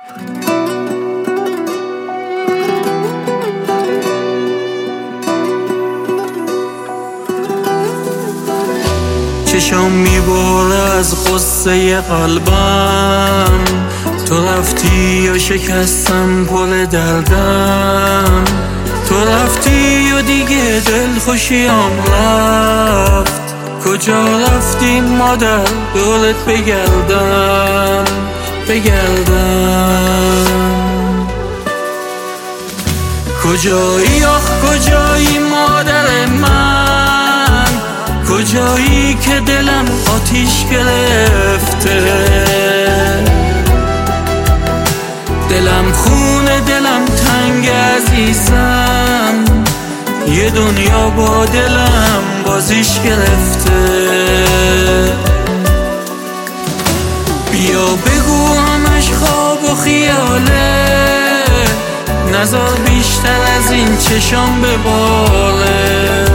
چشام میباره از قصه قلبم، تو رفتی و شکستم پر دردم، تو رفتی و دیگه دل خوشیام رفت. کجا رفتی مادر دورت بگردم کجایی آخ کجایی مادر من، کجایی که دلم آتیش گرفته، دلم خونه دلم تنگ عزیزم، یه دنیا با دلم بازیش گرفته. بیا بگو همش خواب و خیاله، نذار بیشتر از این چشام بباره.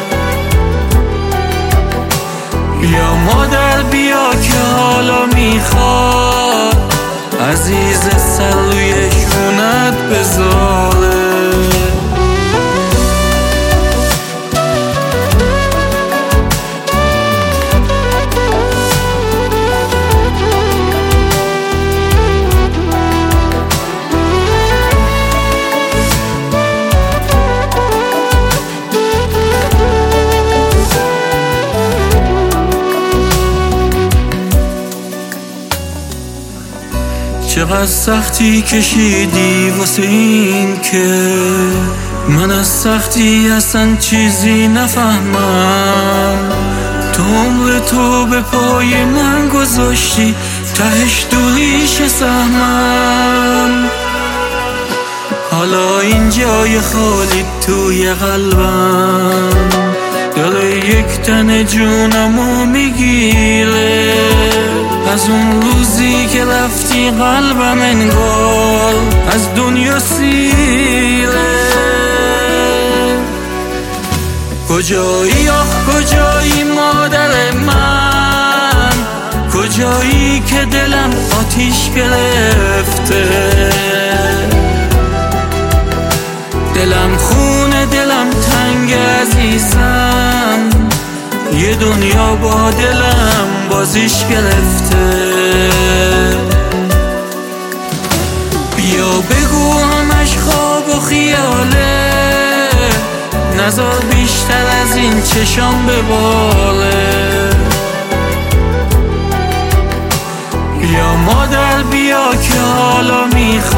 بیا مادر بیا که حالا میخواد عزیز سر روی شونت بذاره. چقدر سختی کشیدی واسه این که من از سختی اصلا چیزی نفهمم. تو عمر تو به پای من گذاشتی، تهش دوریش سهمم. حالا این جای خالی توی قلبم داره یک تن جونمو میگیره. از اون روزی که رفتی قلبم انگار از دنیا سیره. کجایی آخ کجایی مادر من، کجایی که دلم آتیش گرفته، دلم خونه دلم تنگ عزیزم، یه دنیا با دلم بازیش گرفته. بیا بگو همش خواب و خیاله، نذار بیشتر از این چشام بباره. بیا مادر بیا که حالا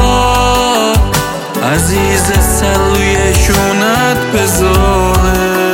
میخواد عزیز سر روی شونت بذاره.